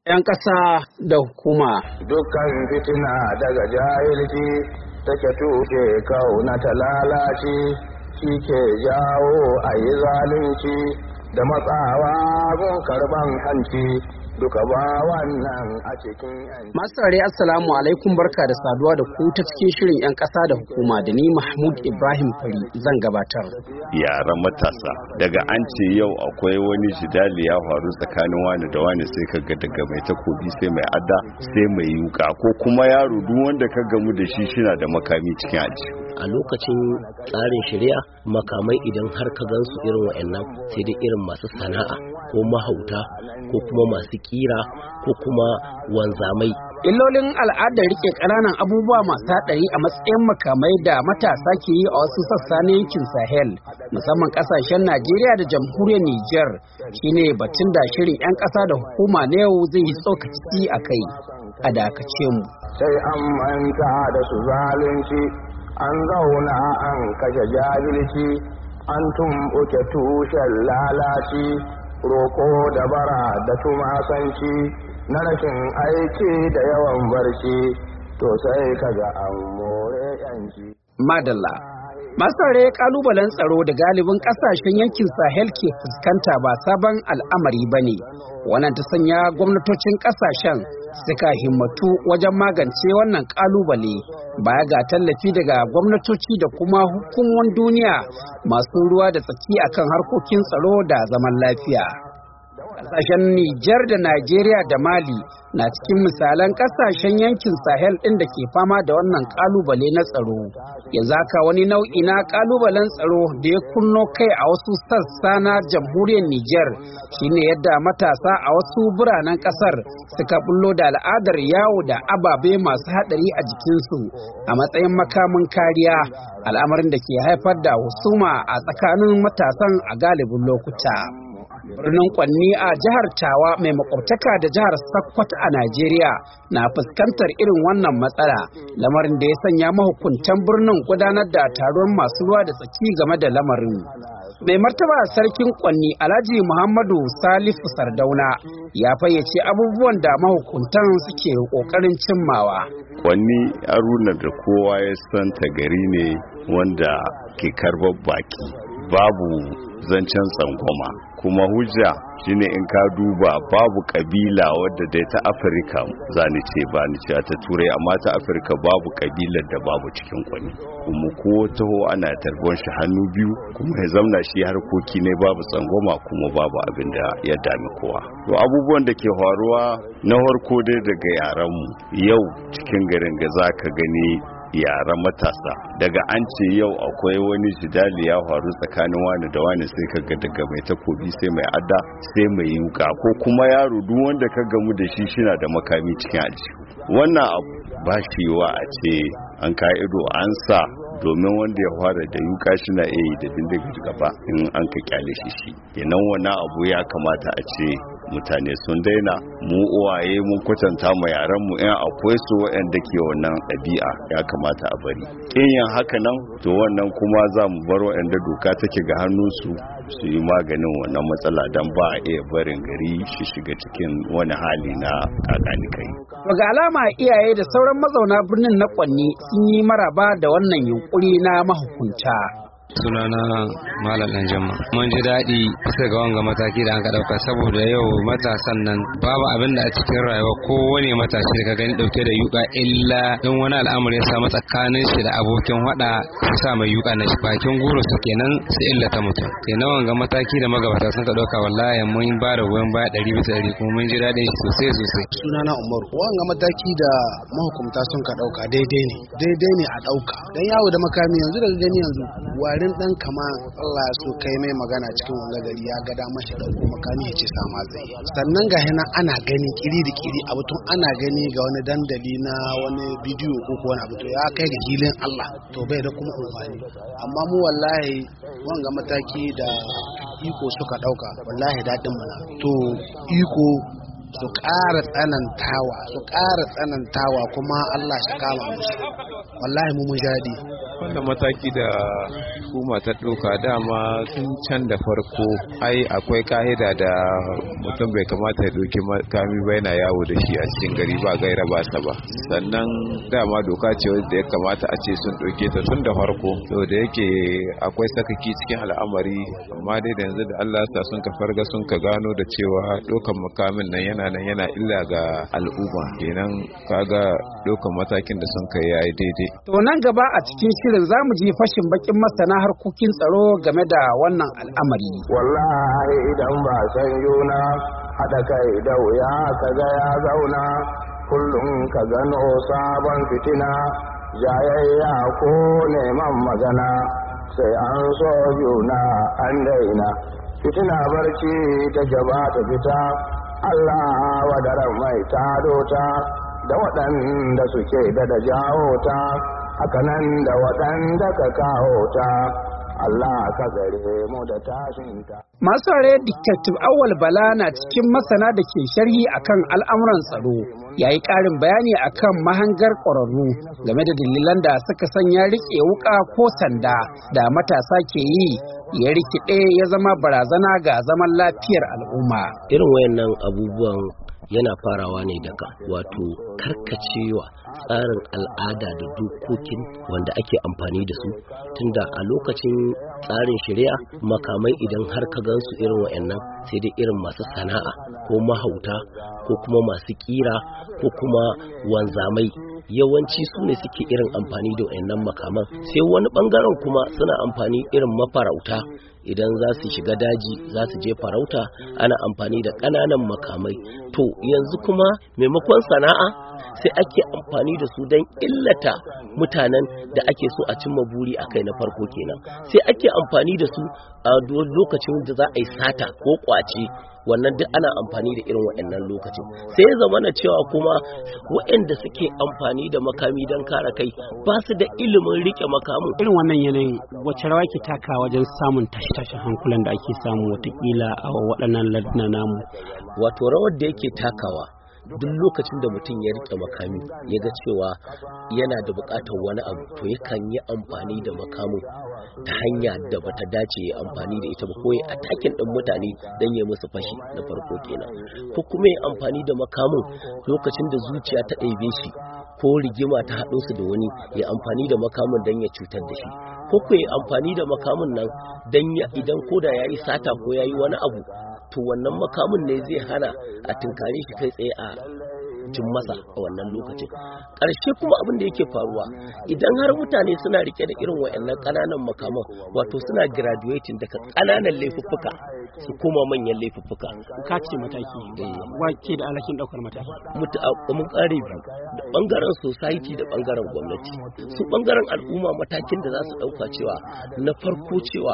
'yan ƙasa da hukuma. Dukkan fitina daga jahilci take tushe kauna ta lalace, shi ke jawo a yi zalunci da matsawa gun karban hanci. Duka ba wannan a cikin masu tsare assalamu alaikum, barka da saduwa da ku ta cikin shirin 'yan ƙasa da hukuma da ni Mahmud Ibrahim Fari zan gabatar. Yaran matasa daga an ce yau akwai wani jidali ya faru tsakanin wani da wani, sai ka ga daga mai takobi sai mai adda sai mai yuka, ko kuma yaro duk wanda ka gamu da shi shina da makami cikin aji. A lokacin tsarin shari'a makamai idan har ka gansu irin wa'annan sai dai irin masu sana'a ko mahauta ko kuma masu kira ko kuma wanzamai. Illolin al'adar rike ƙananan abubuwa masu haɗari a matsayin makamai da matasa ke yi a wasu sassa na yankin Sahel, musamman ƙasashen Najeriya da jamhuriyar Nijar, shine batun da shirin 'yan ƙasa da hukuma na yau zai yi tsokaci a kai. A dakace mu. sai an manta da su zalunci, an zauna an kashe jahilci, an tumɓuke tushen lalaci, roƙo da bara da tumasanci, na rashin aiki da yawan barci, to sai kaga an more yanci. Madalla. Masare kalubalen tsaro da galibin kasashen yankin Sahel ke fuskanta ba sabon al'amari ba ne. Wannan ta sanya gwamnatocin kasashen suka himmatu wajen magance wannan kalubale, baya ga tallafi daga gwamnatoci da kuma hukumomin duniya masu ruwa da tsaki akan harkokin tsaro da zaman lafiya. Kasashen Nijar da Najeriya da Mali na cikin misalan kasashen yankin Sahel ɗin da ke fama da wannan kalubale na tsaro. Yanzu haka wani nau'i na kalubalen tsaro da ya kunno kai a wasu sassa na jamhuriyar Nijar shine yadda matasa a wasu biranen kasar suka bullo da al'adar yawo da ababe masu haɗari a jikinsu a matsayin makamin kariya, al'amarin da ke haifar da husuma a tsakanin matasan a galibin lokuta. Birnin Kwanni a jihar Tawa mai makwabtaka da jihar Sokoto a Najeriya na fuskantar irin wannan matsala, lamarin da ya sanya mahukuntan birnin gudanar da taron masu ruwa da tsaki game da lamarin. Mai martaba sarkin Kwanni Alhaji Muhammadu Salifu Sardauna ya fayyace abubuwan da mahukuntan suke kokarin cimmawa. Kwanni aruna da kowa ya san ta gari ne wanda ke karbar baki, babu zancen tsangwama, kuma hujja shine in ka duba babu kabila wadda dai ta Afirka zani ce ba ni ce ta Turai, amma ta Afirka babu kabilar da babu cikin Kwanni, kuma ko taho ana tarbon shi hannu biyu, kuma ya zamna shi harkoki ne babu tsangwama, kuma babu abin da ya dami kowa. To abubuwan da ke faruwa na farko dai daga yaran mu yau cikin garin ga zaka gani yaran matasa daga an ce yau akwai wani jidali ya faru tsakanin wani da wani, sai kaga daga mai takobi sai mai adda sai mai yuka, ko kuma yaro duk wanda ka gamu da shi shina da makami cikin aljihu. Wannan abu ba shi wa a ce an ka ido an sa, domin wanda ya fara da yuka shi na iya yi da bindiga gaba in an ka kyale shi. Kenan wannan abu ya kamata a ce mutane sun daina, mu uwaye mun kwatanta ma yaran mu in akwai su waɗanda ke wannan ɗabi'a ya kamata a bari. Yin haka nan to wannan kuma za mu bar waɗanda doka take ga hannunsu su yi maganin wannan matsala, don ba a iya barin gari shi shiga cikin wani hali na kakanikai. Ga alama iyaye da sauran mazauna birnin na Kwanni sun yi maraba da wannan yunkuri na mahukunta. Sunana Malam Danjamma. Mun ji daɗi bisa ga wanga mataki da an ka ɗauka, saboda yau matasan nan babu abin da a cikin rayuwa ko wani matashi da ka gani ɗauke da yuka illa in wani al'amari ya samu tsakanin shi da abokin hada su sa mai yuka na shi bakin goro su kenan su illata mutum. Kenan wanga mataki da magabata sun ka ɗauka wallahi mun ba da goyon baya 100% kuma mun ji daɗin shi sosai. Sunana Umaru. Wanga mataki da mahukunta sun ka ɗauka daidai ne a ɗauka. Dan yawo da makami yanzu daga gani yanzu warin dan kama Allah ya so kai mai magana cikin wanga gari ya ga dama shi dauko makami ya ce sama zai. Sannan ga hina ana gani kiri da kiri abu tun ana gani ga wani dandali na wani bidiyo ko wani abu to ya kai ga hilin Allah to bai da kuma amfani. Amma mu wallahi wanga mataki da iko suka dauka wallahi dadin mana. To iko su ƙara tsanantawa kuma Allah shi kama musu. Wallahi mu jadi. Wannan mataki da hukuma ta ɗauka dama tun can da farko ai akwai ka'ida da mutum bai kamata ya ɗauki makami ba yana yawo da shi a cikin gari ba gaira ba sa ba. Sannan dama doka ce wadda ya kamata a ce sun ɗauke ta tun da farko. To da yake akwai sakaki cikin al'amari amma dai da yanzu da Allah sa sun ka farga sun ka gano da cewa ɗaukan makamin nan yana illa ga al'umma kenan kaga ɗaukan matakin da sun kai yayi daidai. To nan gaba a cikin shirin zamu ji fashin bakin masana harkokin tsaro game da wannan al'amari. Wallahi idan ba san yuna haɗa kai da wuya kaga ya zauna kullum ka gano sabon fitina jayayya ko neman magana sai an so juna an daina fitina barci ta gaba ta fita Allah wadaran mai tado ta da waɗanda suke da jawo ta hakanan da waɗanda ka kawo ta Allah ka gare mu da tashinta. Masu ware Detective Awal Bala na cikin masana da ke sharhi akan al'amuran tsaro ya yi ƙarin bayani akan mahangar ƙwararru game da dalilan da suka sanya riƙe wuƙa ko sanda da matasa ke yi ya rikide ya zama barazana ga zaman lafiyar al'umma. Irin wayannan abubuwan yana farawa ne daga wato karkacewa tsarin al'ada da dokokin wanda ake amfani da su tunda a lokacin tsarin shari'a makamai idan har ka gansu irin wayannan sai dai irin masu sana'a ko mahauta ko kuma masu kira ko kuma wanzamai yawanci su ne suke irin amfani da wayannan makaman sai wani bangaren kuma suna amfani irin mafarauta idan za su shiga daji za su je farauta ana amfani da ƙananan makamai to yanzu kuma maimakon sana'a sai ake amfani da su don illata mutanen da ake so a cimma buri a kai na farko kenan sai ake amfani da su a lokacin da za a yi sata ko kwace wannan duk ana amfani da irin waɗannan lokacin sai ya zama na cewa kuma waɗanda suke amfani da makami don kare kai ba su da ilimin rike makamin. Irin wannan yanayin wacce rawa ke taka wajen samun tashe-tashen hankulan da ake samu watakila a waɗannan larduna namu? Wato rawar da yake takawa duk lokacin da mutum ya rike makami ya ga cewa yana da bukatar wani abu to yakan yi amfani da makamin ta hanya da bata dace ya amfani da ita ba ko ya atakin din mutane dan ya musu fashi na farko kenan ko kuma ya amfani da makamin lokacin da zuciya ta ɗaibe shi ko rigima ta haɗo su da wani ya amfani da makamin dan ya cutar da shi ko ya amfani da makamin nan dan idan koda yayi sata ko yayi wani abu to wannan makamin ne zai hana a tunkare shi kai tsaye a cin masa a wannan lokacin. Ƙarshe kuma abin da yake faruwa idan har mutane suna rike da irin wayannan ƙananan makaman wato suna graduating daga ƙananan laifuffuka su koma manyan laifuffuka. Ka ce mataki wake da alhakin ɗaukar mataki. Mun ƙare biyu da ɓangaren society da ɓangaren gwamnati. Su ɓangaren al'umma matakin da za su ɗauka cewa na farko cewa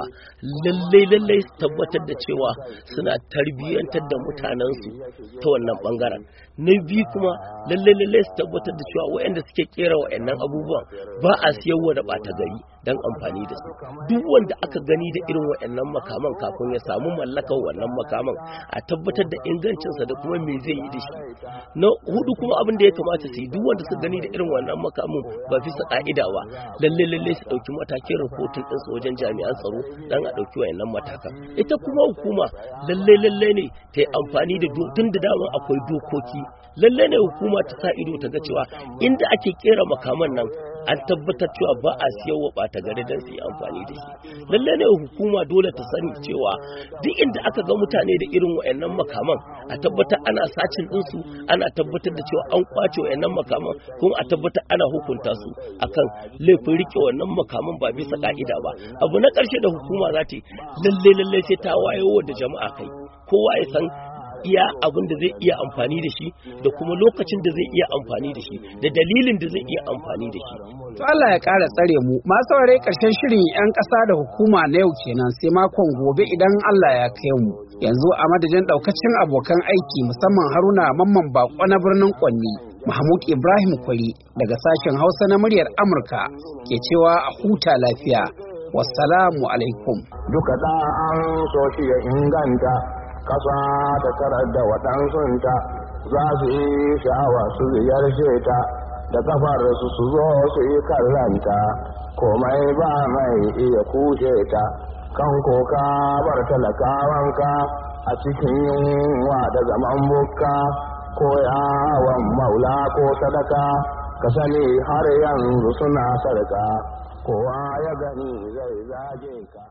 lallai su tabbatar da cewa suna tarbiyyantar da mutanensu ta wannan ɓangaren. Na biyu kuma lallai su tabbatar da cewa waɗanda suke kera waɗannan abubuwan ba a siyarwa da ɓata gari don amfani da su. Duk wanda aka gani da irin waɗannan makaman kafin ya samu mallakar wannan makaman a tabbatar da ingancinsa da kuma me zai yi da shi. Na hudu kuma abin da ya kamata su yi duk wanda su gani da irin wannan makamin ba bisa ka'ida ba lallai su ɗauki matakin rahoton ɗinsu wajen jami'an tsaro don a ɗauki waɗannan matakan. Ita kuma hukuma lallai ne ta yi amfani da tun da dama akwai dokoki lallai ne hukuma ta sa ido ta ga cewa inda ake kera makaman nan an tabbatar cewa ba a siyan wa ɓata gari don su yi amfani da shi. Lallai ne hukuma dole ta sani cewa duk inda aka ga mutane da irin wayannan makaman a tabbatar ana sacin ɗinsu ana tabbatar da cewa an kwace wayannan makaman kuma a tabbatar ana hukunta su akan laifin rike wannan makaman ba bisa ka'ida ba. Abu na ƙarshe da hukuma za ta yi lallai sai ta wayo da jama'a kai kowa ya san iya abin da zai iya amfani da shi da kuma lokacin da zai iya amfani da shi da dalilin da zai iya amfani da shi. To Allah ya ƙara tsare mu masu saurare ƙarshen shirin 'yan ƙasa da hukuma na yau kenan sai makon gobe idan Allah ya kai mu. Yanzu a madadin ɗaukacin abokan aiki musamman Haruna Mamman Bako na birnin Kwanni, Mahmud Ibrahim Kwari daga sashen Hausa na muryar Amurka ke cewa a huta lafiya. Wassalamu alaikum. Duka da an so shi ya inganta kasa ta tarar da waɗansunta za su yi sha'awa su ziyarce ta da kafar su zo su yi kallanta komai ba mai iya kushe ta kan koka bar talakawanka a cikin yunwa da zaman bukka ko yawon maula ko sadaka ka sani har yanzu suna sarka kowa ya gani zai zage ka.